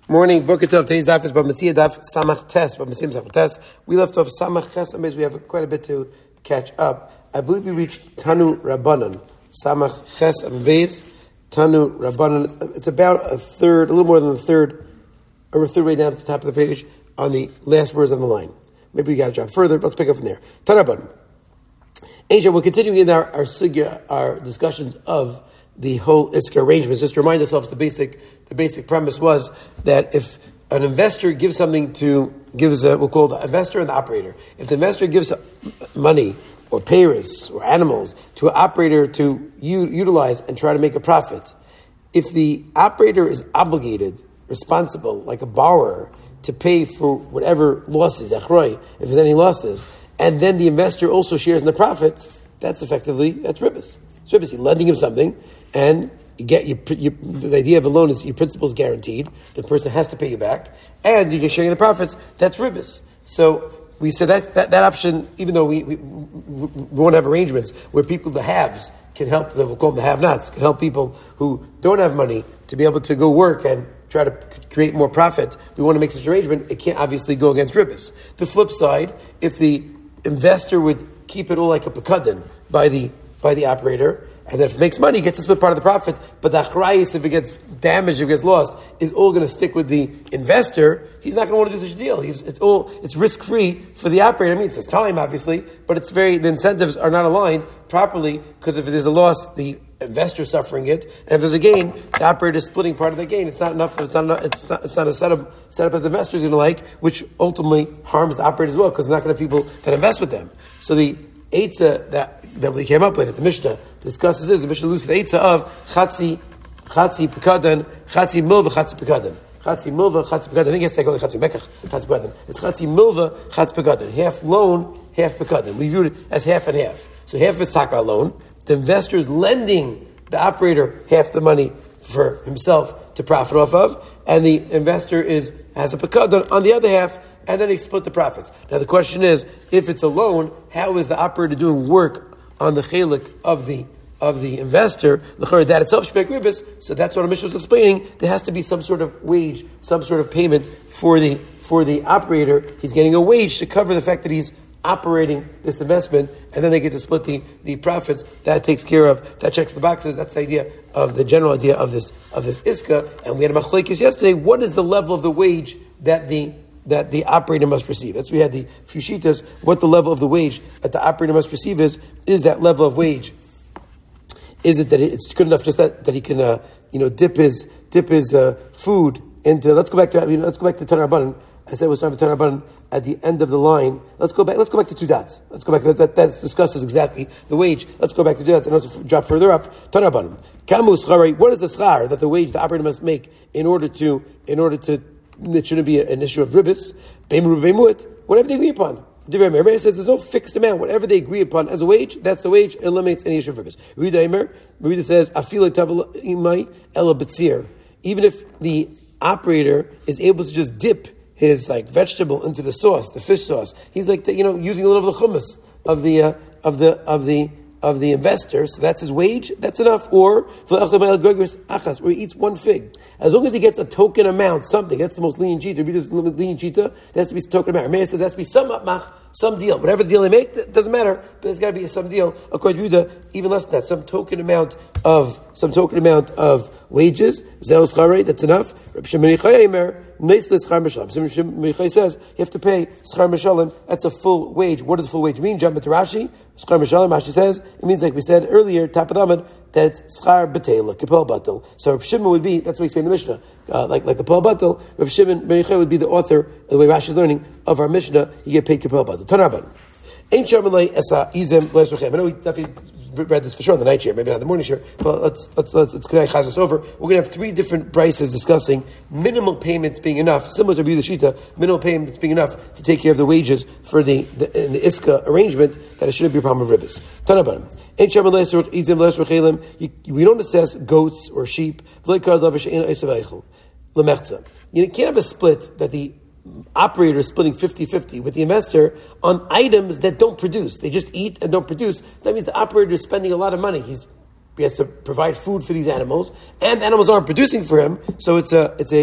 Morning, Boker Tov. Today's daf is B'Metzia daf Samach Tes. B'Metzia Samach Tes. We left off Samach Ches. We have quite a bit to catch up. I believe we reached Tanu Rabbanan. Samach Ches Beis. Tanu Rabbanan. It's about a third, a little more than a third, or a third way down at the top of the page on the last words on the line. Maybe we got to drop further, but let's pick up from there. Tanu Rabbanan. Asia, we're continuing in our sugya, our discussions of the whole Iska arrangements. Just to remind ourselves, the basic premise was that if an investor gives something we'll call the investor and the operator. If the investor gives money or payers or animals to an operator to utilize and try to make a profit, if the operator is obligated, responsible, like a borrower, to pay for whatever losses, if there's any losses, and then the investor also shares in the profit, that's ribbis. It's ribbis. You're lending him something, and the idea of a loan is your principal is guaranteed. The person has to pay you back, and you get sharing the profits. That's ribbis. So we said that option, even though we won't have arrangements where people, the haves, can help. We'll call them the have-nots, can help people who don't have money to be able to go work and try to create more profit. We want to make such an arrangement. It can't obviously go against ribbis. The flip side, if the investor would keep it all like a pekadon by the operator, and then if it makes money, he gets to split part of the profit, but the achrayis, if it gets damaged, if it gets lost, is all going to stick with the investor. He's not going to want to do such a deal. It's risk-free for the operator. I mean, it's his time, obviously, but the incentives are not aligned properly, because if there's a loss, the investor suffering it, and if there's a gain, the operator is splitting part of the gain. It's not a setup that the investor is going to like, which ultimately harms the operator as well, because they're not going to have people that invest with them. So the eitzah that we came up with, that the Mishnah discusses is, the Mishnah loses the eitzah of chatzi pekadan, chatzi milva, chatzi pekadan. Chatzi milva, chatzi pekadan. I think it's like chatzi mekach, chatzi pekadan. It's chatzi milva, chatzi pekadan. Half loan, half pekadan. We viewed it as half and half. So half is taka loan. The investor is lending the operator half the money for himself to profit off of, and the investor has a pekadan on the other half, and then they split the profits. Now the question is, if it's a loan, how is the operator doing work on the chelik of the investor? That itself should be ribbis. So that's what our Mishnah was explaining. There has to be some sort of wage, some sort of payment for the operator. He's getting a wage to cover the fact that he's operating this investment, and then they get to split the profits. That takes care of, that checks the boxes. That's the general idea of this iska. And we had a machlekes yesterday. What is the level of the wage that the operator must receive? That's we had the few shitas. What the level of the wage that the operator must receive is that level of wage. Is it that it's good enough just that he can dip his food into? Let's go back to Tanu Rabbanan. I said we'll start with Tanu Rabbanan at the end of the line. Let's go back to two dots. Let's go back to that's discussed as exactly the wage. Let's go back to two dots and let's drop further up. Tanu Rabbanan. Kamu schari. What is the schar that the wage the operator must make in order to it shouldn't be an issue of ribbis. Whatever they agree upon. Divrei says there's no fixed amount. Whatever they agree upon as a wage, that's the wage. It eliminates any issue of ribbis. Rida says even if the operator is able to just dip his vegetable into the sauce, the fish sauce, he's using a little of the hummus of the investor, so that's his wage, that's enough. Or he eats one fig. As long as he gets a token amount, something, that's the most lenient cheetah. Lenient cheetah, there has to be a token amount. Meir says there has to be some deal. Whatever deal they make, it doesn't matter, but there's got to be some deal. According to Yehuda, even less than that, some token amount of wages. That's enough. Reb Shimon Yochai says you have to pay schar mishalim. That's a full wage. What does full wage mean? Jump into Rashi. Schar mishalim. Rashi says it means, like we said earlier, top of the Amud, that it's schar betela, kipel batel. So Reb Shimon would be, that's what we explained in the Mishnah, like kipel batel. Reb Shimon Ben Yochai would be the author, the way Rashi is learning of our Mishnah. You get paid kipel batel. Tanu Rabbanan. Ain't Sharmalei esa izem le'esrochem. I know we definitely read this for sure on the night share, maybe not the morning share, but let's chaz this over. We're going to have three different brises discussing minimal payments being enough, similar to Rabbi Shita, minimal payments being enough to take care of the wages for the iska arrangement, that it shouldn't be a problem of ribbis. Tanu Rabbanan. Ain't Sharmalei esa izem le'esrochem. We don't assess goats or sheep. You can't have a split that the operator is splitting 50-50 with the investor on items that don't produce. They just eat and don't produce. That means the operator is spending a lot of money. He's He has to provide food for these animals, and the animals aren't producing for him. So it's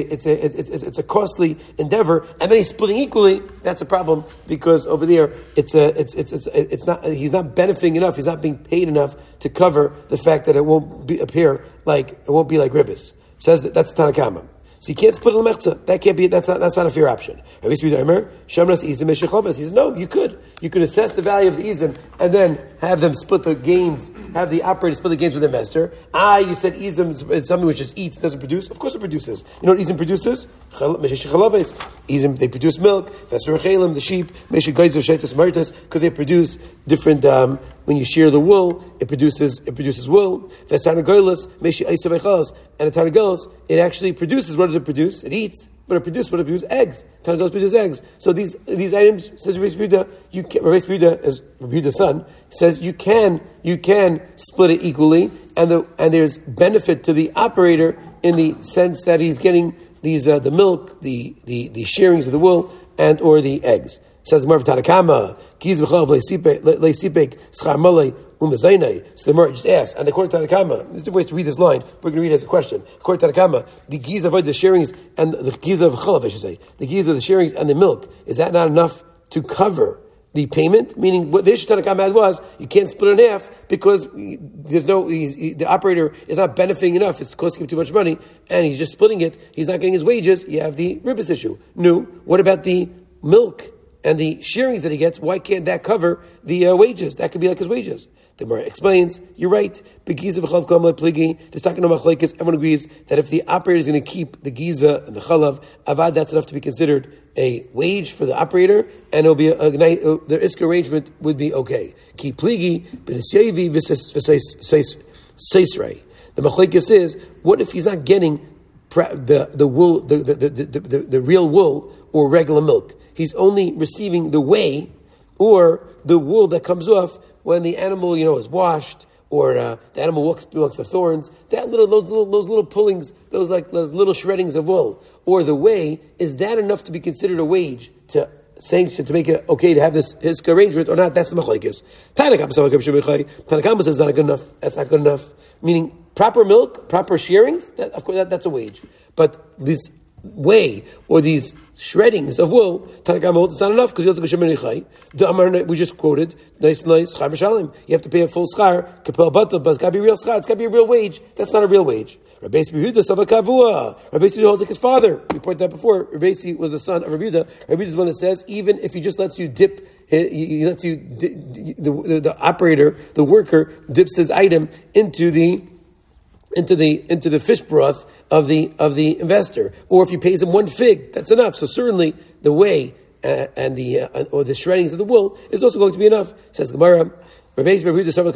a costly endeavor. And then he's splitting equally. That's a problem because over there it's not. He's not benefiting enough. He's not being paid enough to cover the fact that it won't be like ribbis. Says that's the Tanakama. So you can't split a lemechza. That can't be. That's not a fair option. He says no. You could assess the value of the izim and then have them split the gains. Have the operator split the gains with their master. You said izim is something which just eats, doesn't produce. Of course it produces. You know what izim produces? Izim, they produce milk. The sheep, because they produce different. When you shear the wool, it produces wool. And the tarnagolos, it actually produces. What does it produce? It eats, but it produces eggs. Tarnagolos produce eggs. So these items, says Rabbi Yehuda, Rabbi Yehuda, as Rabbi Yehuda's son, says you can split it equally, and there's benefit to the operator in the sense that he's getting these the milk, the shearings of the wool, and or the eggs. Says the Gemara Tanakama, Kiz v'chalav leisipek schar malei umezaynei. So the Gemara just asks, and according to Tanakama, there's two ways to read this line. We're going to read it as a question. According to Tanakama, the giz of the shearings and the giz of chalav, I should say, the giz of the shearings and the milk, is that not enough to cover the payment? Meaning, what the issue Tanakama had was you can't split it in half because the operator is not benefiting enough. It's costing him too much money, and he's just splitting it. He's not getting his wages. You have the ribbis issue. No, what about the milk and the shearings that he gets? Why can't that cover the wages? That could be like his wages. The Gemara explains, you're right. Everyone agrees that if the operator is going to keep the giza and the chalav, avad, that's enough to be considered a wage for the operator, and it'll be the iska arrangement would be okay. Ki pligi, b'nisyevi v'seisrei. The machlekes is, what if he's not getting the wool, the real wool or regular milk? He's only receiving the whey or the wool that comes off when the animal, is washed, or the animal walks amongst the thorns. Those little pullings, those little shreddings of wool, or the whey, is that enough to be considered a wage to sanction, to make it okay to have this hiska arrangement or not? That's the machlekes. Tanakama says not good enough. That's not good enough. Meaning proper milk, proper shearings. That, of course, that's a wage. But this whey or these shreddings of wool, Tanakama holds it's not enough because we just quoted nice schar b'shalim. You have to pay a full schar, kapel batel, but it's got to be real schar. It's got to be a real wage. That's not a real wage. Rabbi Yehuda savakavua. Rabbi Yehuda holds like his father. We pointed out before. Rabbi Yehuda was the son of Rabbi Yehuda. Rabbi Yehuda is the one that says even if he just lets you dip, he lets you the operator, the worker, dips his item into the fish broth of the investor, or if he pays him one fig, that's enough. So certainly the whey and the or the shreddings of the wool is also going to be enough. Says the Gemara. Even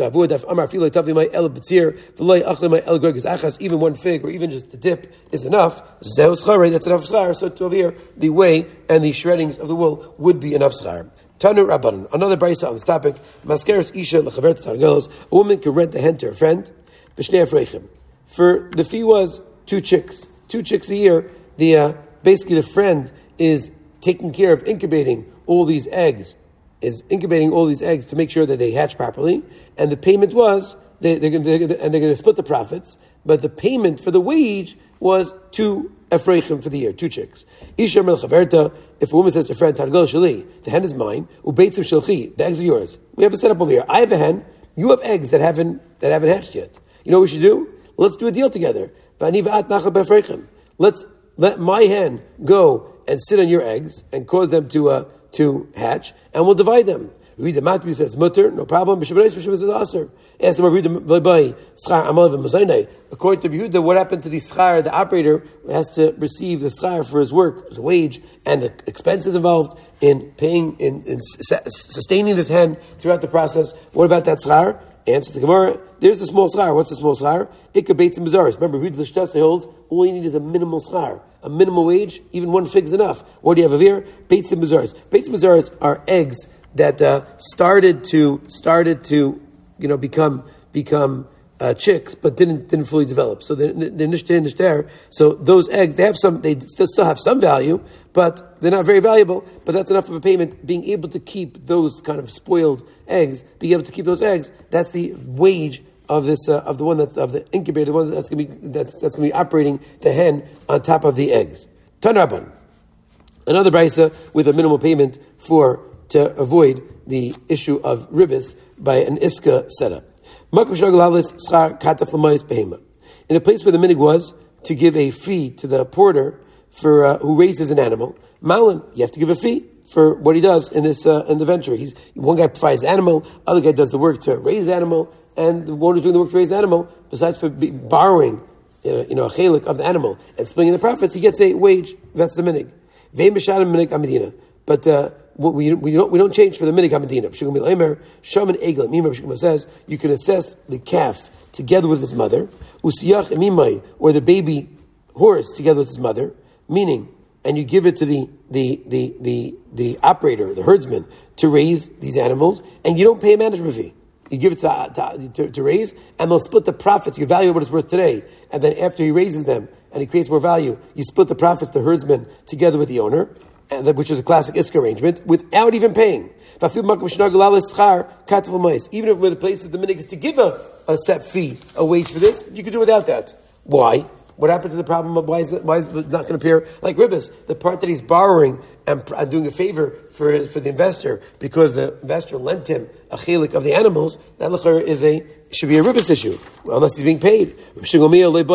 one fig or even just the dip is enough. That's enough schar. So to over here, the whey and the shreddings of the wool would be enough schar. Tanu Rabbanan. Another brisa on this topic. Maskeres isha lechaver targelos. A woman can rent a hen to her friend. B'shnei afreichim. For the fee was 2 chicks. 2 chicks a year. Basically the friend is taking care of incubating all these eggs to make sure that they hatch properly. And the payment was they're going to split the profits. But the payment for the wage was 2 afreichim for the year, 2 chicks. Isha mel chaverta. If a woman says to her friend, "Targol sheli," the hen is mine. Ubeitzim shelchi, the eggs are yours. We have a setup over here. I have a hen. You have eggs that haven't hatched yet. You know what we should do? Let's do a deal together. Let's let my hen go and sit on your eggs and cause them to hatch, and we'll divide them. Read the Matthew says mutter, no problem. According to Yehuda, what happened to the schar? The operator has to receive the schar for his work, his wage, and the expenses involved in paying, in sustaining this hen throughout the process. What about that schar? Answer the Gemara. There's a small schar. What's the small schar? Ikka beitz and bazaris. Remember, read the Shtasa holds. All you need is a minimal schar, a minimal wage. Even 1 fig is enough. What do you have over here? Beitz and bazaris. Beitz and bazaris are eggs that started to become chicks, but didn't fully develop. So they're nishter. So those eggs, they still have some value, but they're not very valuable. But that's enough of a payment. Being able to keep those kind of spoiled eggs, being able to keep those eggs, that's the wage of this of the incubator, the one that's going to be operating the hen on top of the eggs. Tanraban, another brisa with a minimal payment to avoid the issue of ribis by an iska setup. In a place where the minig was to give a fee to the porter for who raises an animal, Malin, you have to give a fee for what he does in this in the venture. One guy provides the animal, other guy does the work to raise the animal, and the one who's doing the work to raise the animal, besides for borrowing a chelik of the animal and splitting the profits, he gets a wage. That's the minig. But we don't change for the minig hamedina. Shaman Egel Mimar says you can assess the calf together with his mother, usiyach emimai, or the baby horse together with his mother, meaning, and you give it to the operator, the herdsman, to raise these animals, and you don't pay a management fee. You give it to raise, and they'll split the profits. You value what it's worth today, and then after he raises them and he creates more value, you split the profits, the herdsman, together with the owner, which is a classic iska arrangement, without even paying. Even if one of the places the minig is to give a set fee, a wage for this, you can do without that. Why? What happened to the problem of why is it not going to appear like ribis? The part that he's borrowing and doing a favor for the investor because the investor lent him a chelik of the animals, that should be a ribis issue, unless he's being paid. Does he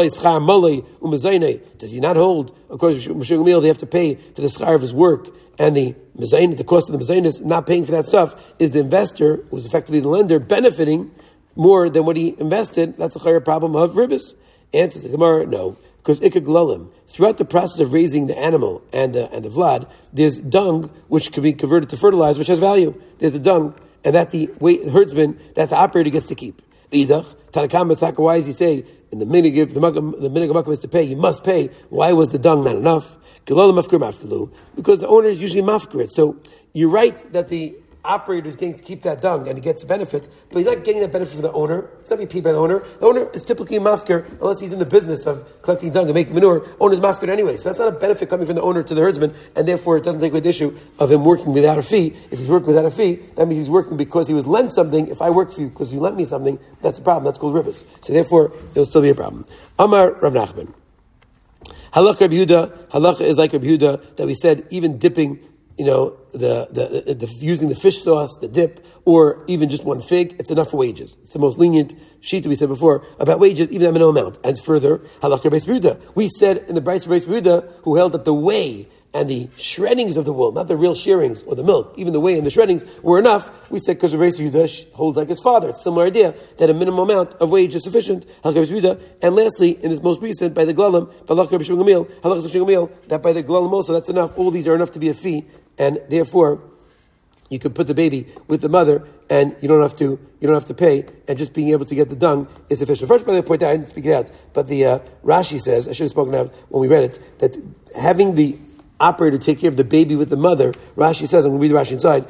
not hold? Of course, they have to pay for the schar of his work, and the cost of the mezainis, not paying for that stuff, is the investor, who's effectively the lender, benefiting more than what he invested. That's a higher problem of ribis. Answers the Gemara, no, because ikaglalim. Throughout the process of raising the animal and the vlad, there's dung which can be converted to fertilizer, which has value. There's the dung, and that the herdsman, that the operator gets to keep. Idach, Tanakam Tzaka, why does he say in the minig if the minig is to pay, you must pay? Why was the dung not enough? Because the owner is usually mafkir. So you're right that the operator is getting to keep that dung and he gets a benefit, but he's not getting that benefit from the owner. It's not being paid by the owner. The owner is typically mafkir unless he's in the business of collecting dung and making manure. Owner's mafkir anyway. So that's not a benefit coming from the owner to the herdsman, and therefore it doesn't take away the issue of him working without a fee. If he's working without a fee, that means he's working because he was lent something. If I work for you because you lent me something, that's a problem. That's called ribis. So therefore, it'll still be a problem. Amar Rav Nachman. Halakha Rabbi Yehuda. Halakha is like Rabbi Yehuda that we said even dipping, the using the fish sauce, the dip, or even just one fig, it's enough for wages. It's the most lenient sheet that we said before about wages, even that minimal amount. And further, halakha Beis Yehuda. We said in the Brisa of Beis Yehuda, who held that the whey and the shreddings of the wool, not the real shearings or the milk, even the whey and the shreddings were enough. We said because Beis Yehuda holds like his father. It's a similar idea that a minimum amount of wage is sufficient. Halakha Beis Yehuda. And lastly, in this most recent, by the Glalim, halakha Rabbi Shimon Gamliel, that by the Glalim also, that's enough. All these are enough to be a fee. And therefore, you can put the baby with the mother, and you don't have to pay. And just being able to get the dung is sufficient. First, by the point out, I didn't speak it out, but the Rashi says, I should have spoken out when we read it, that having the operator take care of the baby with the mother, Rashi says, I'm going to read the Rashi inside.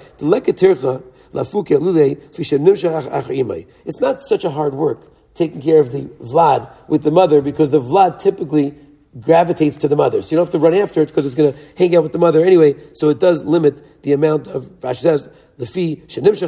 It's not such a hard work taking care of the vlad with the mother, because the vlad typically gravitates to the mother. So you don't have to run after it because it's going to hang out with the mother anyway. So it does limit the amount of, Rashi says, the fee,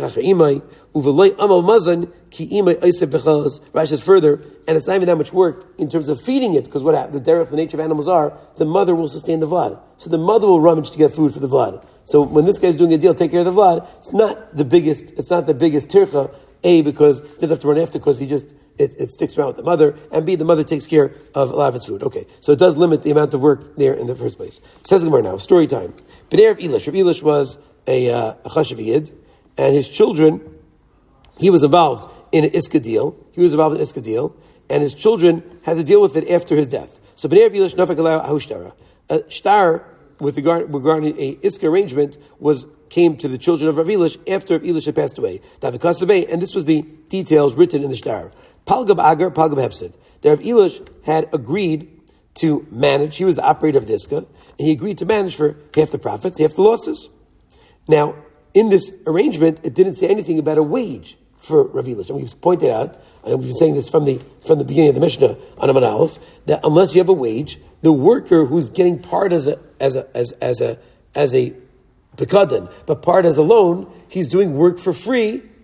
Rashi says further, and it's not even that much work in terms of feeding it, because the nature of animals are, the mother will sustain the vlad. So the mother will rummage to get food for the vlad. So when this guy's doing a deal, take care of the vlad, it's not the biggest tircha, A, because he doesn't have to run after, because it sticks around with the mother, and B, the mother takes care of a lot of its food. Okay, so it does limit the amount of work there in the first place. It says the Gemara now, story time. B'nei Rav Elish. Rav Elish was a chashav yid, and his children, he was involved in an iska deal. And his children had to deal with it after his death. So B'nei Rav Elish nafek alau ahushtara. A shtar with regarding a iska arrangement came to the children of Rav Elish after Rav Elish had passed away. And this was the details written in the shtar. Palgab Agar, Palgab Hefsid. The Rav Elish had agreed to manage, he was the operator of the iska, and he agreed to manage for half the profits, half the losses. Now, in this arrangement, it didn't say anything about a wage for Rav Elish. And we've pointed out, and we've been saying this from the beginning of the Mishnah on Amud Aleph, that unless you have a wage, the worker who's getting part as a pekadan, but part as a loan, he's doing work for free,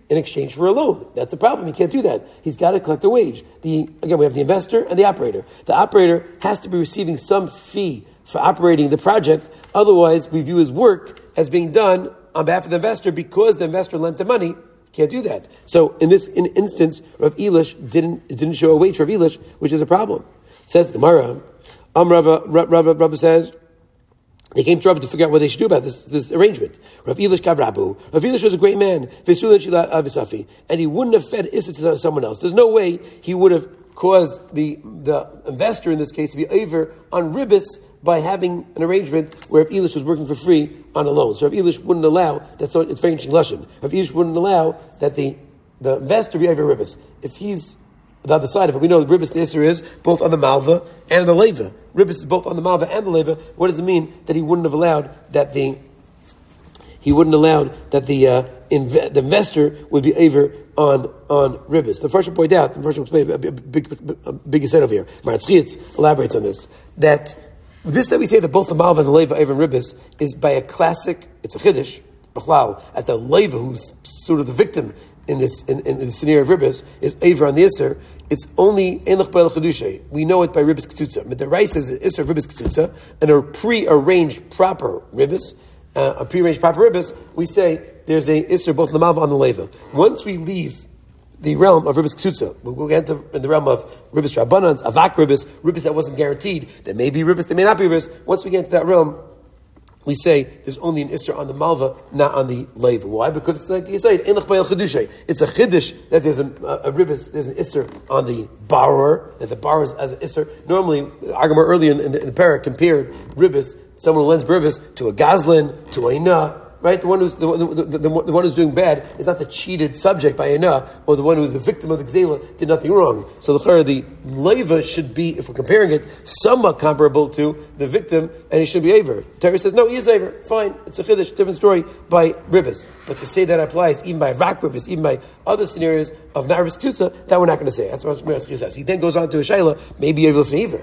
in exchange for a loan. That's the problem. He can't do that. He's got to collect a wage. Again, we have the investor and the operator. The operator has to be receiving some fee for operating the project. Otherwise, we view his work as being done on behalf of the investor because the investor lent the money. Can't do that. So in this instance, Rav Elish didn't show a wage for Rav Elish, which is a problem. Says the Gemara, Rava says, they came to Rav to figure out what they should do about this arrangement. Rav Elish Kavrabu. Rav Elish was a great man, and he wouldn't have fed Issa to someone else. There's no way he would have caused the investor in this case to be over on Ribis by having an arrangement where Rav Elish was working for free on a loan. So Rav Elish wouldn't allow, it's very interesting lashon. Rav Elish wouldn't allow that the investor be over Ribis. If he's the other side of it, we know the Ribis, the Isser is both on the Malva and the Leva. Ribis is both on the Malva and the Leva. What does it mean that he wouldn't have allowed that the investor would be over on Ribis? The first point out, the first explain a big set over here. Maratzchitz elaborates on this, that we say that both the Malva and the Leva over Ribis is by a classic, it's a Chiddush, at the Leva, who's sort of the victim in the scenario of Ribis, is over on the Isser. It's only Enlach B'el Chedushay. We know it by Ribis Ketzutza. But the Rai says Isser of Ribis Ketzutza, and a pre-arranged proper Ribis, we say there's a Isser both in the Malva and the Leva. Once we leave the realm of Ribis Ketzutza, we'll get in the realm of Ribis Rabbanans, Avak Ribis that wasn't guaranteed. There may be Ribis, there may not be Ribis. Once we get into that realm, we say there's only an Isser on the Malva, not on the Leva. Why? Because it's like you say, it's a Chiddush that there's a Ribis, there's an Isser on the borrower, that the borrower is as an Isser. Normally, Agamar early in the parak compared Ribis, someone who lends Ribis, to a Gazlan, to a Inah. Right, the one who's the one who's doing bad is not the cheated subject by Inah, or the one who's the victim of the Gzela did nothing wrong. So the Leva should be, if we're comparing it, somewhat comparable to the victim, and he should be Aver. Terry says, no, he is Aver. Fine, it's a Chiddush, different story by Ribis. But to say that applies even by Rak Ribis, even by other scenarios of Narvis Tutsa, that we're not going to say. That's what Meretz says. He then goes on to a Shaila, maybe Aver Aver.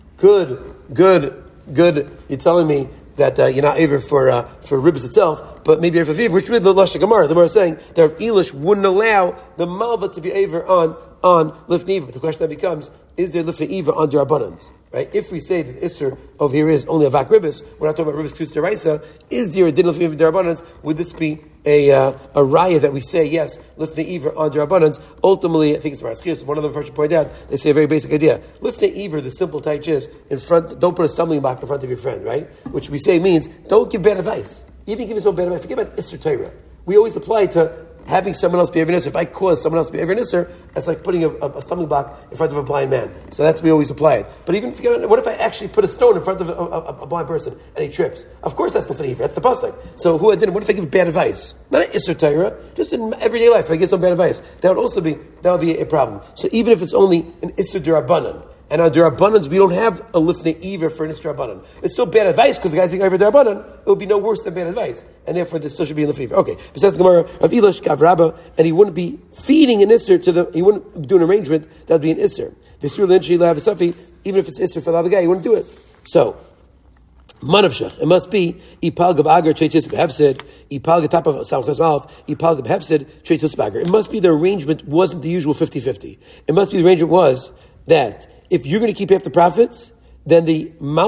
Good. You're telling me that you're not Aver for Ribis itself, but maybe Aver for Aver, which is the Lashon Gemara. The Gemara is saying that Rav Elish wouldn't allow the Malva to be Aver on Lifnei Iver. But the question then becomes, is there Lifnei Iver on Derabanans? Right? If we say that Isser over here is only a Vak Ribis, we're not talking about Ribis Tus Deraisa, is there a Din Lifnei Iver Derabanans? Would this be a raya that we say, yes, Lifnei Iver on Derabanans? Ultimately, I think it's Maratzchis, one of them first point out, they say a very basic idea. Lifnei Iver, the simple type is, in front, don't put a stumbling block in front of your friend, right? Which we say means, don't give bad advice. Even give yourself bad advice. Forget about Isser Torah. We always apply to having someone else be Ever Nisser. If I cause someone else to be Ever Nisser, that's like putting a stumbling block in front of a blind man. So that's we always apply it. But even what if I actually put a stone in front of a blind person and he trips? Of course that's the Lifnei Iver. That's the pasuk. So who I didn't? What if I give bad advice? Not an Isser Torah, just in everyday life. If I give some bad advice, that would be a problem. So even if it's only an Isser D'Rabbanan, and on D'Rabbanans, we don't have a Lifnei Iver for an Isser D'Rabbanan. It's still bad advice because the guy's being over D'Rabbanan. It would be no worse than bad advice. And therefore, there still should be a Lifnei Iver. Okay. Besides the Gemara of Elish Kav Rabba, and he wouldn't be feeding an Isser he wouldn't do an arrangement that would be an Isser. Visur Linchi Lav Safi, even if it's Isser for the other guy, he wouldn't do it. So, Manavshach, it must be Ipal Gab Agar Treitis Behefsid, Ipal Gatap of Samchas Malv, Ipal Gab Hefsid, Treitis Bagar. It must be the arrangement wasn't the usual 50-50. It must be the arrangement was that if you're going to keep half the profits, then the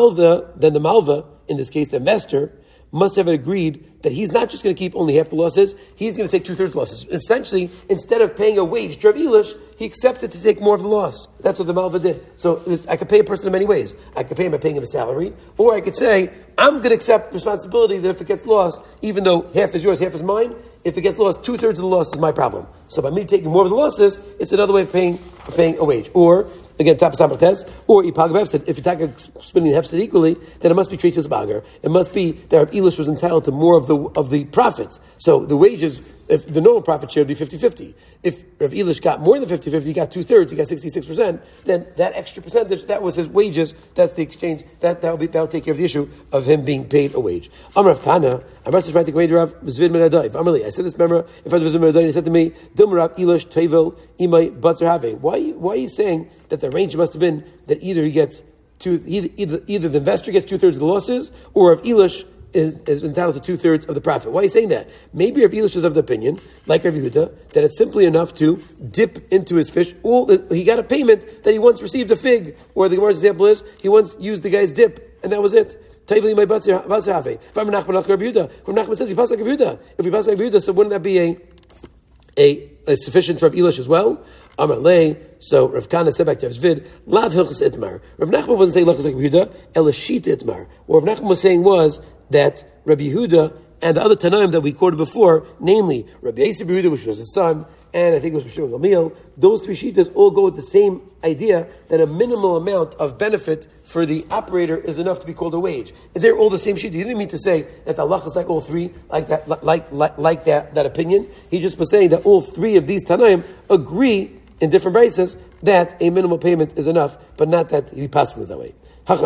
Malva, in this case the investor, must have agreed that he's not just going to keep only half the losses, he's going to take 2/3 losses. Essentially, instead of paying a wage to Rav Elish, he accepted to take more of the loss. That's what the Malva did. So I could pay a person in many ways. I could pay him by paying him a salary, or I could say, I'm going to accept responsibility that if it gets lost, even though half is yours, half is mine, if it gets lost, 2/3 of the loss is my problem. So by me taking more of the losses, it's another way of paying a wage. Or again, Tap Samachtes, or Ipag Hefsid. If you're splitting the Hefsid equally, then it must be Trichas Bagar. It must be that Rav Elish was entitled to more of the profits. So the wages, if the normal profit share would be 50-50. If Rav Elish got more than 50-50, he got 2/3, he got 66%, then that extra percentage, that was his wages, that's the exchange, that would take care of the issue of him being paid a wage. Amar Rav Kana, I must have right to Rav Zvid Ben Adai. Amali, I said this member in front of Zvid Ben Adai, he said to me, Dum Rav Elish Tevel Imay Batzer Have. Why are you saying that the range must have been that either he gets either the investor gets 2/3 of the losses, or Rav Elish is entitled to 2/3 of the profit. Why are you saying that? Maybe Rav Elish is of the opinion, like Rav Yehuda, that it's simply enough to dip into his fish. He got a payment that he once received a fig, or the Gemara's example is, he once used the guy's dip, and that was it. Tavli my batzeh. If I'm Nachman like Rav Yehuda, Rav Nachman says, he passed like Rav Yehuda. If he passed like Rav Yehuda, so wouldn't that be a sufficient for Rav Elish as well? Amar lei. So Rav Kana said back to Rav Zvid, Lav Hilchas Itmar. Rav Nachman wasn't saying Hilchas like Rav Yehuda, Elashit Itmar. What Rav Nachman was saying was that Rabbi Yehuda and the other Tanaim that we quoted before, namely Rabbi Yisrael Yehuda, which was his son, and I think it was Rishon Gamliel, those three shitas all go with the same idea that a minimal amount of benefit for the operator is enough to be called a wage. They're all the same shita. He didn't mean to say that the halach is like all three, like that opinion. He just was saying that all three of these Tanaim agree in different braces that a minimal payment is enough, but not that he passes that way. If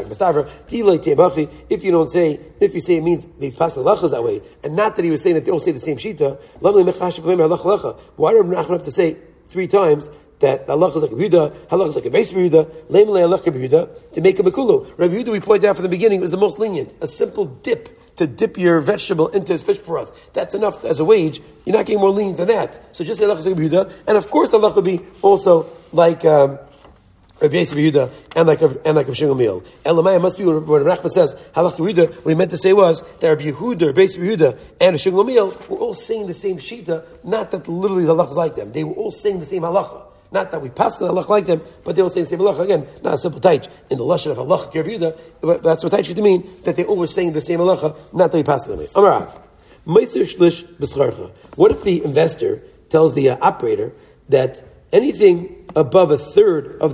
you don't say, if you say it means these passing halachas that way, and not that he was saying that they all say the same shita, why do Rav Nachman have to say 3 times that the halachas like Yehuda, halachas like Beis Yehuda, lemele halach Yehuda, to make a mekulu? Rabbi Yehuda, we pointed out from the beginning, was the most lenient. A simple dip, to dip your vegetable into his fish broth. That's enough as a wage. You're not getting more lenient than that. So just say halachas like Yehuda, and of course the halach will be also like Rabbi Yisrael Yehuda and like Rav Shimon Gamliel. Elamai must be what Rav Nachman says. Halach Yehuda. What he meant to say was that Rabbi Yehuda, Rabbi Yisrael Yehuda, and Rav Shimon Gamliel were all saying the same shita. Not that literally the halach is like them. They were all saying the same halacha. Not that we pass the halach like them, but they all say the same halacha. Again, not a simple taich in the lashon of halach Rabbi Yehuda. But that's what taich to mean, that they all were saying the same halacha. Not that we pass them. Amarav. Meiser shlish b'scharcha. What if the investor tells the operator that anything above 1/3 of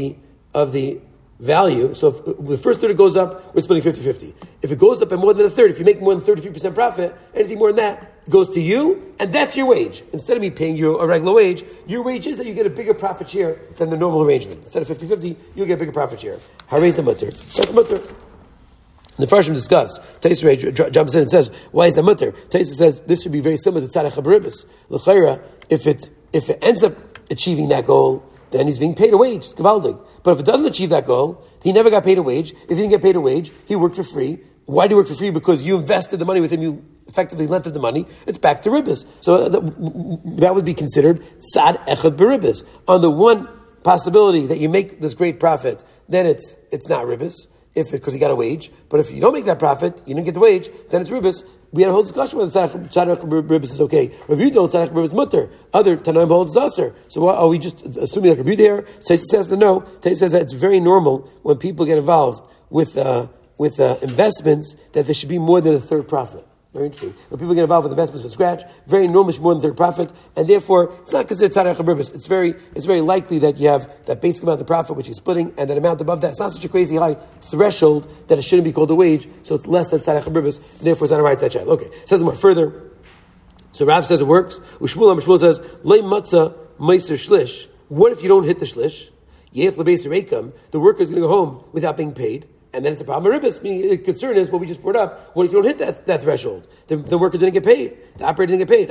the value, so if the first third goes up, we're splitting 50-50. If it goes up by more than 1/3, if you make more than 33% profit, anything more than that goes to you, and that's your wage. Instead of me paying you a regular wage, your wage is that you get a bigger profit share than the normal arrangement. Instead of 50-50, you'll get a bigger profit share. Harei mutter. That's mutter. The Farshim discuss. Taisa jumps in and says, why is that mutter? Taisa says this should be very similar to tzarech habaribas. L'chayra, if it ends up achieving that goal, then he's being paid a wage. It's gewaldig. But if it doesn't achieve that goal, he never got paid a wage. If he didn't get paid a wage, he worked for free. Why do you work for free? Because you invested the money with him, you effectively lent him the money. It's back to ribbis. So that would be considered sad echad b'ribbis. On the one possibility that you make this great profit, then it's not ribbis, because he got a wage. But if you don't make that profit, you didn't get the wage, then it's ribbis. We had a whole discussion whether tzarech b'ribbis is okay. Rabbi Yehuda holds tzarech b'ribbis mutter. Other Tanaim holds zaser. So what, are we just assuming like Rabbi Yehuda here? Taisa says no. Taisa says that it's very normal when people get involved with investments that there should be more than 1/3 profit. Very interesting. When people get involved with investments from scratch, very normal, more than 1/3 profit, and therefore it's not considered tzarech b'ribbis. It's very likely that you have that basic amount of profit which is splitting, and that amount above that. It's not such a crazy high threshold that it shouldn't be called a wage, so it's less than tzarech b'ribbis. Therefore, it's not a right touch. Okay, says more further. So Rav says it works. Shmuel says lei matzah meiser shlish. What if you don't hit the shlish? Yech lebeis reikam. The worker is going to go home without being paid. And then it's a problem of ribbis. Meaning the concern is what we just brought up. What if you don't hit that threshold? The worker didn't get paid. The operator didn't get paid.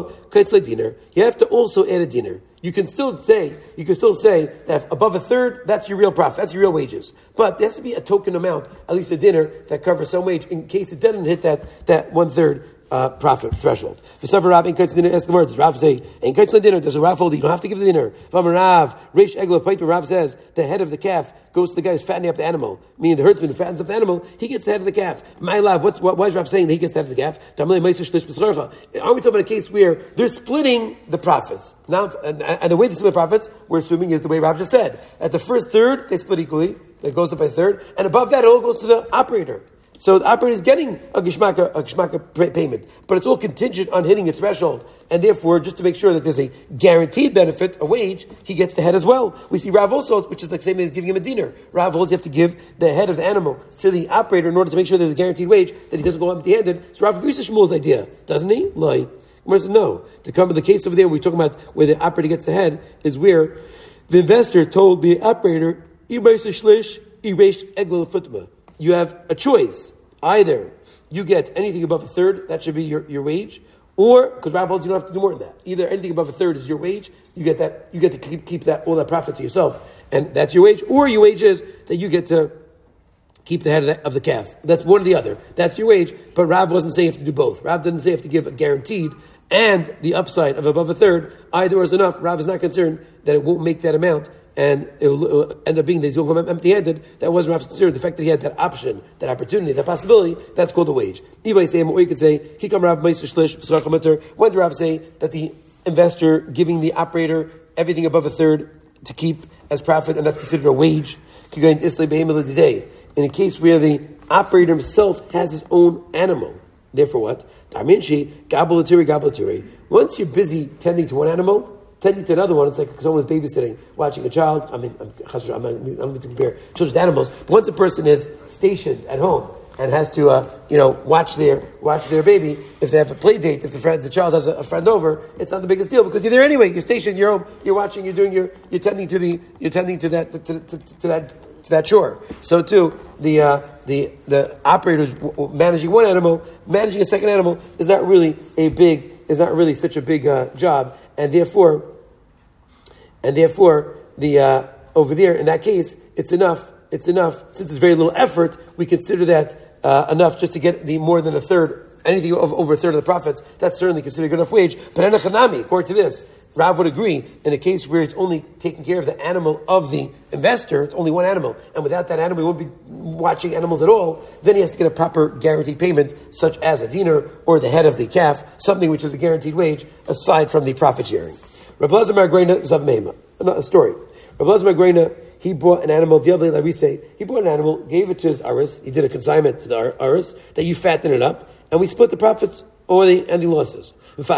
You have to also add a dinar. You can still say that if above 1/3, that's your real profit. That's your real wages. But there has to be a token amount, at least a dinar, that covers some wage in case it doesn't hit that 1/3 profit threshold. For several Rav, does Rav say, does a Rav hold you don't have to give the dinner? If I'm a Rav, Reish Egla Plate, Rav says, the head of the calf goes to the guy who's fattening up the animal. Meaning the herdsman who fattens up the animal, he gets the head of the calf. My love, why is Rav saying that he gets the head of the calf? Aren't we talking about a case where they're splitting the profits? Now, and the way they split profits, we're assuming is the way Rav just said. At the first third, they split equally. It goes up by 1/3. And above that, it all goes to the operator. So the operator is getting a geshmaka payment, but it's all contingent on hitting a threshold, and therefore, just to make sure that there's a guaranteed benefit, a wage, he gets the head as well. We see Rav also, which is the same as giving him a dinar. Rav holds you have to give the head of the animal to the operator in order to make sure there's a guaranteed wage, that he doesn't go empty-handed. So Rav agrees to Shmuel's idea, doesn't he? Gemara says no. To come to the case over there, we're talking about where the operator gets the head, is where the investor told the operator, you have a choice. Either you get anything above 1/3, that should be your wage, or, because Rav holds you don't have to do more than that. Either anything above 1/3 is your wage, you get to keep all that profit to yourself, and that's your wage, or your wage is that you get to keep the head of the calf. That's one or the other. That's your wage. But Rav wasn't saying you have to do both. Rav didn't say you have to give a guaranteed and the upside of above a third. Either is enough. Rav is not concerned that it won't make that amount and it will end up being that he's going to come empty-handed. That wasn't Rav's concern. The fact that he had that option, that opportunity, that possibility, that's called a wage. Or you could say, when did Rav say that the investor giving the operator everything above a third to keep as profit, and that's considered a wage? In a case where the operator himself has his own animal. Therefore what? Once you're busy tending to one animal, tending to another one, it's like someone's babysitting, watching a child. I'm going to compare children to animals. But once a person is stationed at home and has to, watch their baby, if they have a play date, if the child has a friend over, it's not the biggest deal because you're there anyway. You're stationed, you're home, you're watching, you're tending to that chore. So too, the operators managing one animal, managing a second animal is not really such a big job, and therefore the over there in that case it's enough. Since it's very little effort, we consider that enough just to get the more than a third, anything over a third of the profits. That's certainly considered a good enough wage. But according to this, Rav would agree in a case where it's only taking care of the animal of the investor, it's only one animal, and without that animal, he won't be watching animals at all, then he has to get a proper guaranteed payment, such as a dinar or the head of the calf, something which is a guaranteed wage, aside from the profit sharing. Rav Elazar Margrena Zav Meima. A story. Rav Elazar Margrena, he bought an animal, he bought an animal, gave it to his aris, he did a consignment to the aris, that you fatten it up, and we split the profits and the losses.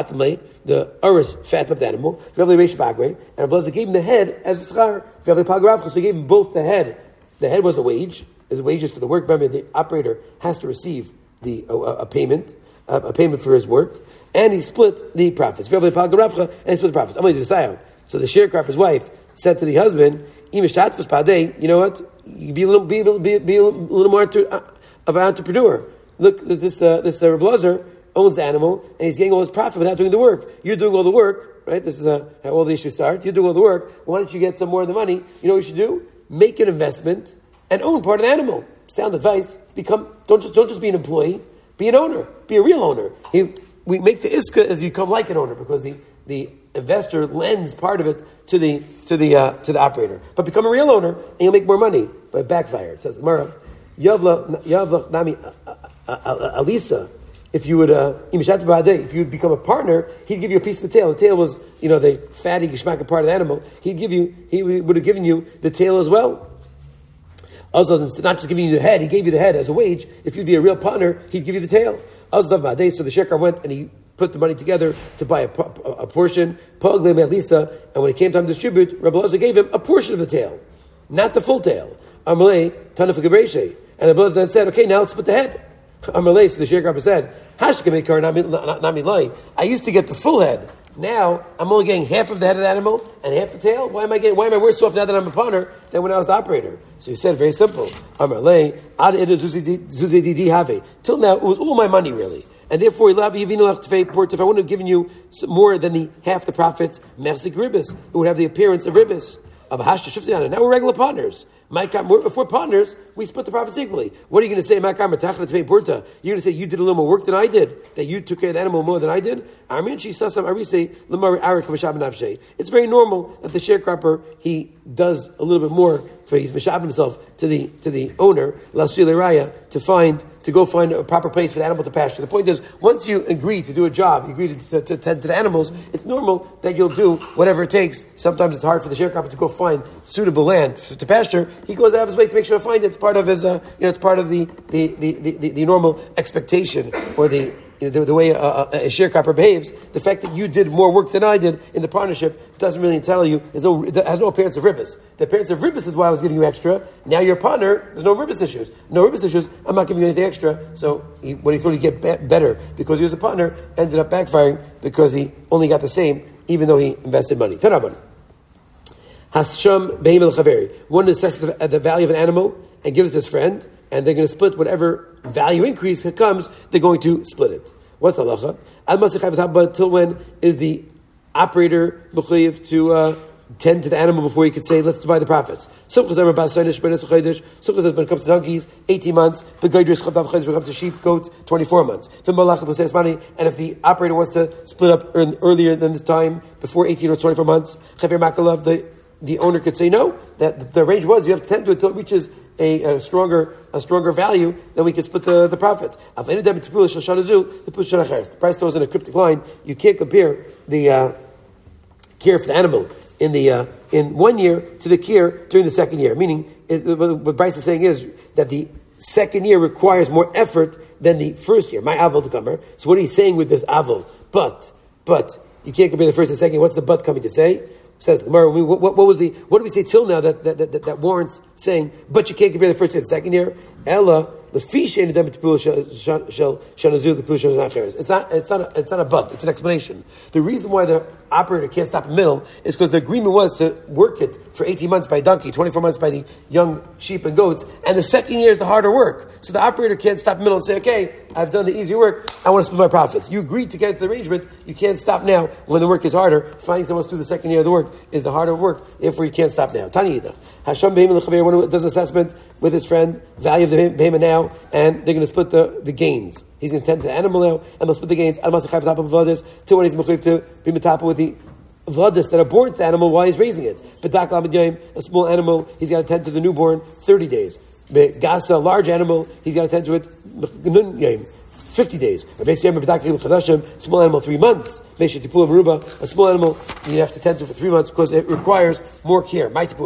The aris fattened up the animal, and Rav Elazar gave him the head as a schar, so he gave him both the head. The head was a wage, his wages for the work. Remember, the operator has to receive a payment for his work, and he split the profits. And he split the profits. So the sharecropper's wife said to the husband, you know what? You be a little more of an entrepreneur. Look, this Rav Elazar owns the animal, and he's getting all his profit without doing the work. You're doing all the work, right? This is how all the issues start. You're doing all the work. Why don't you get some more of the money? You know what you should do? Make an investment and own part of the animal. Sound advice. Don't just be an employee. Be an owner. Be a real owner. We make the iska as you become like an owner, because the investor lends part of it to the operator. But become a real owner, and you'll make more money. But it backfired. It says Gemara, Yavlach Nami Alisa. If you would become a partner, he'd give you a piece of the tail. The tail was, the fatty geshmaka part of the animal. He would have given you the tail as well. Also, not just giving you the head, he gave you the head as a wage. If you'd be a real partner, he'd give you the tail. So the sheker went and he put the money together to buy a portion. And when it came time to distribute, Rabbi Elazar gave him a portion of the tail, not the full tail. And Rabbi Elazar then said, okay, now let's split the head. So the sharecropper said, I used to get the full head. Now I'm only getting half of the head of the animal and half the tail. Why am I worse off now that I'm a partner than when I was the operator? So he said, very simple. Till now it was all my money really. And therefore, if I wouldn't have given you more than the half the profits, it would have the appearance of ribbis. Now we're regular partners. If we're partners, we split the profits equally. What are you going to say? You're going to say you did a little more work than I did, that you took care of the animal more than I did? It's very normal that the sharecropper, he does a little bit more, for he's mishab himself to the owner, to go find a proper place for the animal to pasture. The point is, once you agree to do a job, you agree to tend to the animals, it's normal that you'll do whatever it takes. Sometimes it's hard for the sharecropper to go find suitable land to pasture. He goes out of his way to make sure to find it. It's part of his, it's part of the normal expectation, or the way a sharecropper behaves. The fact that you did more work than I did in the partnership doesn't really tell you, it has no appearance of ribbis. The appearance of ribbis is why I was giving you extra. Now you're a partner, there's no ribbis issues. No ribbis issues, I'm not giving you anything extra. So when he thought he'd get better because he was a partner, ended up backfiring because he only got the same, even though he invested money. Tanaban. Hasham Behim el Chaveri. One assesses the value of an animal and gives it to his friend, and they're going to split whatever value increase comes, they're going to split it. What's the halacha? Till when is the operator mechuyev tend to the animal before you could say, let's divide the profits. Sumcha says when it comes to donkeys, 18 months, when it comes to sheep, goats, 24 months. And if the operator wants to split up earlier than this time, before 18 or 24 months, the owner could say no, that the range was you have to tend to it until it reaches a stronger value, then we can split the profit. The price goes in a cryptic line. You can't compare the care for the animal in 1 year to the care during the second year. Meaning, what Bryce is saying is that the second year requires more effort than the first year. My avol to comer. So what are you saying with this avol? But you can't compare the first and second year. What's the but coming to say? Says the Gemara, what do we say till now that warrants saying, but you can't compare the first year and the second year? Ella, it's not a but, it's an explanation. The reason why the operator can't stop in the middle is because the agreement was to work it for 18 months by a donkey, 24 months by the young sheep and goats, and the second year is the harder work. So the operator can't stop in the middle and say, okay, I've done the easier work, I want to split my profits. You agreed to get into the arrangement, you can't stop now when the work is harder. Finding someone else to do the second year of the work is the harder work, therefore you can't stop now. Tani Yida. Hashem Behem does an assessment with his friend, value of the behemoth now, and they're going to split the gains. He's going to tend to the animal now, and they'll split the gains. Till when he's mechuyev to be metapa with the vladis that are born to the animal while he's raising it. A small animal, he's got to tend to the newborn 30 days. Gasa, a large animal, he's got to tend to it 50 days. Small animal 3 months. A small animal you have to tend to for 3 months because it requires more care. Why does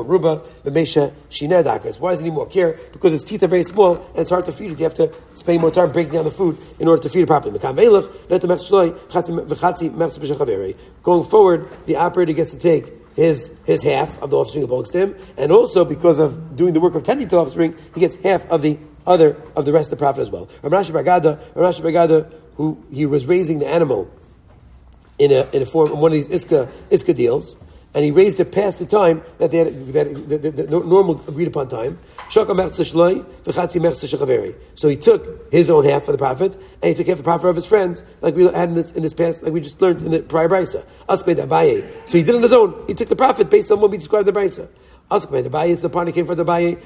it need more care? Because its teeth are very small and it's hard to feed it. You have to spend more time breaking down the food in order to feed it properly. Going forward, the operator gets to take his half of the offspring that belongs to him, and also because of doing the work of tending to the offspring, he gets half of the rest of the profit as well. Rashi Bagada, who he was raising the animal in a form of one of these iska deals, and he raised it past the time that they had the normal agreed upon time. So he took his own half of the profit, and he took half the profit of his friends, like we had in this past, like we just learned in the prior brisa. So he did it on his own. He took the profit based on what we described in the brisa. The partner came for the Abaye.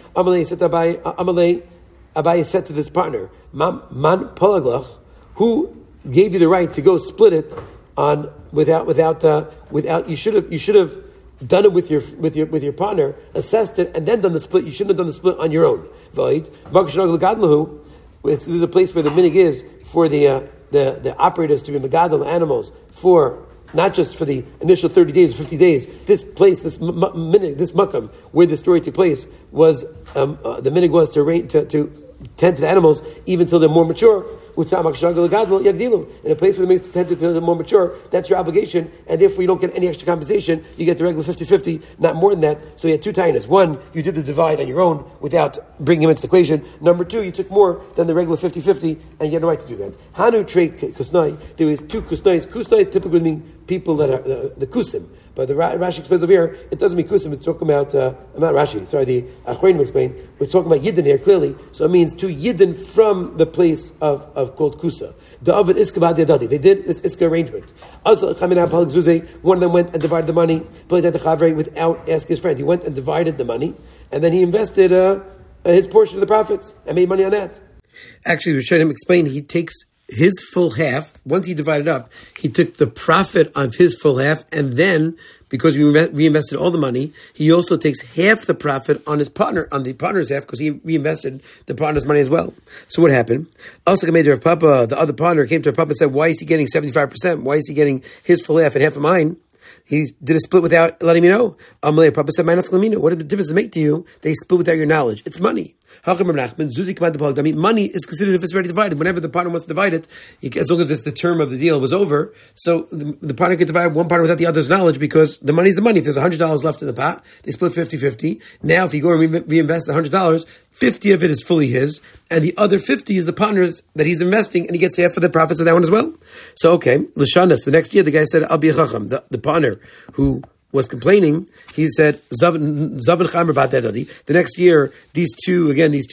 Abaye said to this partner, Man Polaglach, who gave you the right to go split it on without you should have done it with your partner, assessed it, and then done the split. You shouldn't have done the split on your own. This is a place where the minig is for the operators to be megadol animals for not just for the initial 30 days, 50 days. This place, this makam, where the story took place, was the minig was to tend to the animals even till they're more mature. In a place where the makes to tend to the more mature, that's your obligation, and therefore you don't get any extra compensation. You get the regular 50-50, not more than that. So you had two tainas. One, you did the divide on your own without bringing him into the equation. Number two, you took more than the regular 50-50, and you had no right to do that. Hanu trade kusnai. There is two kusnais. Kusnais typically mean people that are the kusim. But the Rashi explains over here, it doesn't mean kusim, it's talking about, not Rashi, sorry, the Achronim explain, we're talking about Yidden here, clearly, so it means two Yidden from the place of called Kusa. The Ovid Iska B'Adi Adadi, they did this Iska arrangement. Also, one of them went and divided the money, without asking his friend. He went and divided the money, and then he invested his portion of the profits, and made money on that. Actually, we should explain, he takes his full half. Once he divided up, he took the profit of his full half, and then, because we reinvested all the money, he also takes half the profit on the partner's half, because he reinvested the partner's money as well. So what happened? Also, the other partner came to Rav Papa and said, why is he getting 75%? Why is he getting his full half and half of mine? He did a split without letting me know. Amalei Papa said, what difference does it make to you? They split without your knowledge. It's money. Money is considered if it's already divided. Whenever the partner wants to divide it, as long as it's the term of the deal was over, so the partner can divide one partner without the other's knowledge, because the money's the money. If there's $100 left in the pot, they split 50-50. Now, if you go and reinvest the $100, 50 of it is fully his, and the other 50 is the partner's that he's investing, and he gets half of the profits of that one as well. So, okay, L'shanif, the next year, the guy said, I'll be a chacham. The partner who was complaining, he said, Zav and Chamer Bat Dadadi. The next year, these two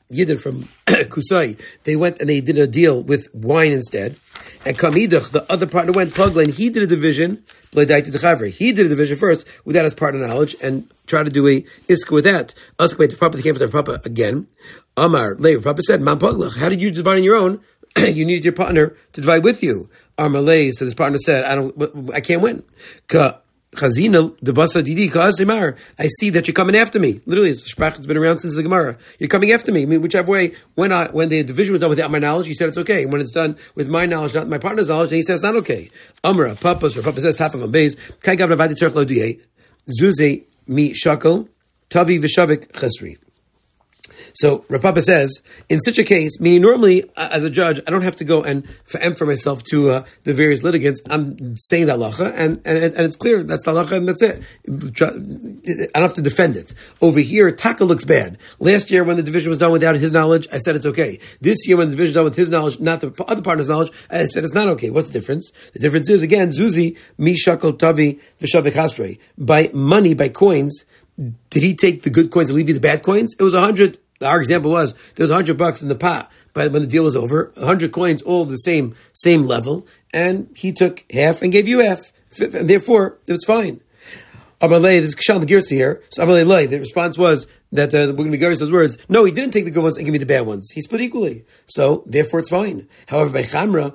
Yidden from Kusai, they went and they did a deal with wine instead. And Kamidach, the other partner went Pugla, and he did a division. He did a division first without his partner knowledge and tried to do a iska with that. Uskmate the Papa, they came for the Papa again. Amar, Lev, Papa said, Man Pugla, how did you divide on your own? You needed your partner to divide with you. Amar Lei, so this partner said, I can't win. Chazina, the basa didi, I see that you're coming after me. Literally, the sprach has been around since the Gemara. You're coming after me. I mean, whichever way, when the division was done without my knowledge, he said it's okay. When it's done with my knowledge, not my partner's knowledge, then he says it's not okay. Amra, Papa says, top of a base, Kai Gav Ravadi Tzarech Lo Duyeh, Zuze Mi Shakel, Tavi Vishavik Chesri. So Rav Papa says, in such a case, meaning normally as a judge, I don't have to go and for myself to the various litigants. I'm saying the halacha, and it's clear that's the halacha, and that's it. I don't have to defend it. Over here, Taka looks bad. Last year, when the division was done without his knowledge, I said it's okay. This year, when the division was done with his knowledge, not the other partner's knowledge, I said it's not okay. What's the difference? The difference is, again, Zuzi, Mi Shakel Tavi V'Shavik Hasrei. By money, by coins, did he take the good coins and leave you the bad coins? It was 100. Our example was there was $100 in the pot, but when the deal was over, 100 coins, all the same level, and he took half and gave you half. And therefore, it was fine. Amalei, there's Kshal the Girsa here. So Amalei, the response was that we're going to be those words. No, he didn't take the good ones and give me the bad ones. He split equally. So therefore, it's fine. However, by Chamra,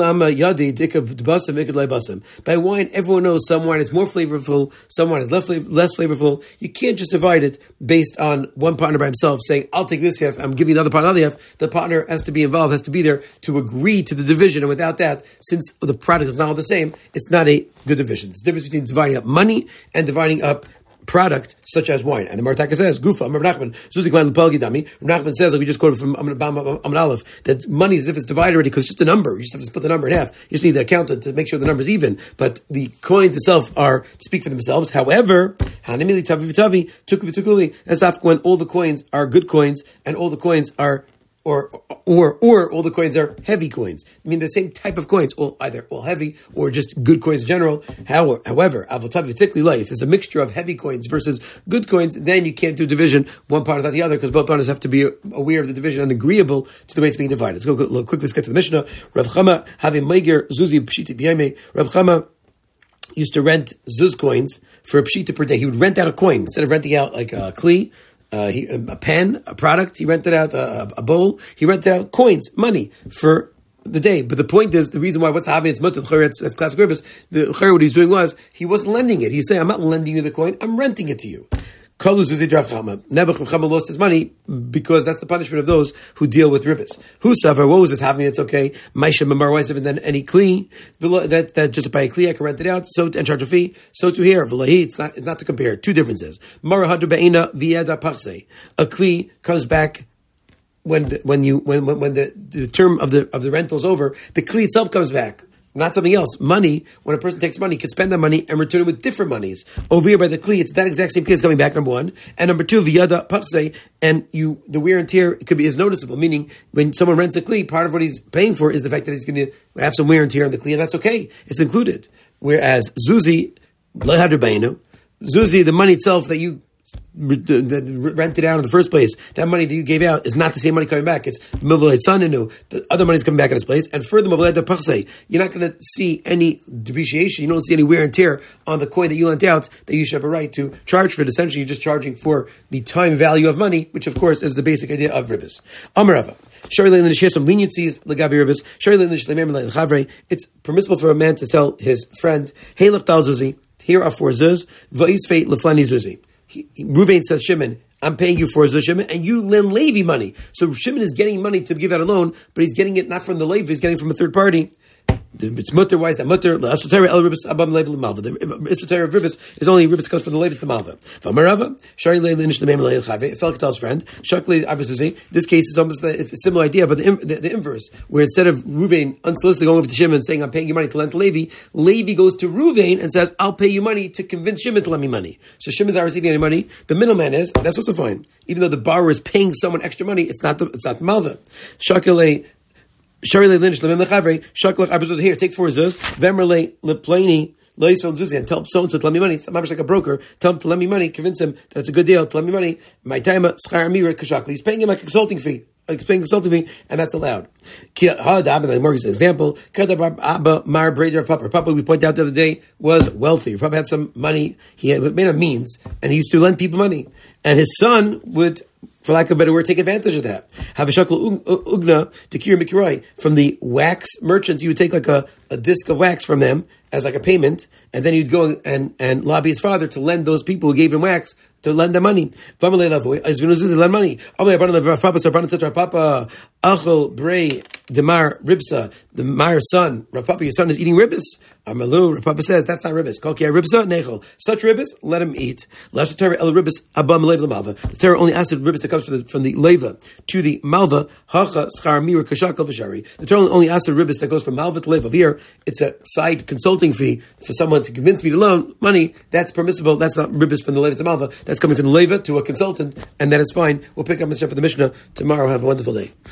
by wine, everyone knows some wine is more flavorful, some wine is less flavorful. You can't just divide it based on one partner by himself saying, I'll take this half, I'm giving the other partner another half. The partner has to be involved, has to be there to agree to the division. And without that, since the product is not all the same, it's not a good division. There's a difference between dividing up money and dividing up product such as wine. And the Martaka says, Gufa, Rav Nachman, Zuzik Lein Lepel Gidami. Rav Nachman says, like we just quoted from Amud Aleph, that money is as if it's divided already because it's just a number. You just have to split the number in half. You just need the accountant to make sure the number's even. But the coins itself speak for themselves. However, Hanimili Tavi Vitavi, Tukuli, that's after when all the coins are good coins and all the coins are or all the coins are heavy coins. I mean, the same type of coins, either all heavy or just good coins in general. However, if there's a mixture of heavy coins versus good coins, then you can't do division one part without the other because both partners have to be aware of the division and agreeable to the way it's being divided. Let's go quickly. Let's get to the Mishnah. Rav Chama having Meger Zuzi Pshiti B'Yamei. Rav Chama used to rent Zuz coins for a pshita per day. He would rent out a coin instead of renting out like a kli. A pen, a product, he rented out a bowl, he rented out coins, money for the day. But the point is, the reason why what's happening, it's classic purpose, what he's doing was, he wasn't lending it. He's saying, I'm not lending you the coin, I'm renting it to you. Nebuchadnezzar lost his money because that's the punishment of those who deal with ribbis. Who suffer? What was this happening? It's okay. Maisha Mamar, and then any kli that just by a kli I can rent it out. So and charge a fee. So to here, it's not to compare. Two differences. Marahadu be'ina vieda parse. A kli comes back when the term of the rental is over. The kli itself comes back. Not something else. Money, when a person takes money, can spend that money and return it with different monies. Over here by the kli, it's that exact same kli is coming back, number one. And number two, viyada parsei, and the wear and tear is noticeable. Meaning, when someone rents a kli, part of what he's paying for is the fact that he's going to have some wear and tear on the kli, and that's okay. It's included. Whereas Zuzi, the money itself that you rented out in the first place, that money that you gave out is not the same money coming back. It's the other money is coming back in its place. And furthermore, you're not going to see any depreciation. You don't see any wear and tear on the coin that you lent out that you should have a right to charge for it. Essentially, you're just charging for the time value of money, which of course is the basic idea of ribbis. Amarava. Here's some leniencies. It's permissible for a man to tell his friend, hey, here are 4 zuz, va'isfei leflani zuzi. Reuven says, Shimon, I'm paying you for Zuz Shimon, and you lend Levi money. So Shimon is getting money to give out a loan, but he's getting it not from the Levi, he's getting it from a third party. It's mutter. Why is that mutter? The esoteric of ribbis is only ribbis comes from the levi to the malva. Felk tells friend, this case is almost it's a similar idea, but the inverse, where instead of Reuven unsolicited going over to Shimon and saying, I'm paying you money to lend to Levi, Levi goes to Reuven and says, I'll pay you money to convince Shimon to lend me money. So Shimon's not receiving any money. The middleman is, that's also fine. Even though the borrower is paying someone extra money, it's not the malva. Here, take 4 zuz. Vemrele leplani and tell someone to lend me money. It's like a broker. Tell him to lend me money. Convince him that it's a good deal to lend me money. My time, he's paying him like a consulting fee. Like paying consulting fee, and that's allowed. The Morgan's example. Papa, we pointed out the other day, was wealthy. Papa had some money. He had made a means, and he used to lend people money. And his son would, for lack of a better word, take advantage of that. Have a shakal ugna to kir mikirai. From the wax merchants, you would take like a disc of wax from them as like a payment, and then you'd go and lobby his father to lend those people who gave him wax to lend them money. Lend money. Achel Brei Demar Ribsa, the Meyer's son, Rav Papa, your son is eating ribbis. Amalu, Rav Papa says, that's not ribbis. Ribsa, Nechel. Such ribbis, let him eat. The Torah only asked the ribbis that comes from the leva to the malva, hacha, schar, mira, kashakal, v'shari. The Torah only asked the ribbis that goes from malva to leva. Here, it's a side consulting fee for someone to convince me to loan money. That's permissible. That's not ribbis from the leva to malva. That's coming from the leva to a consultant, and that is fine. We'll pick up Mr. for the Mishnah tomorrow. Have a wonderful day.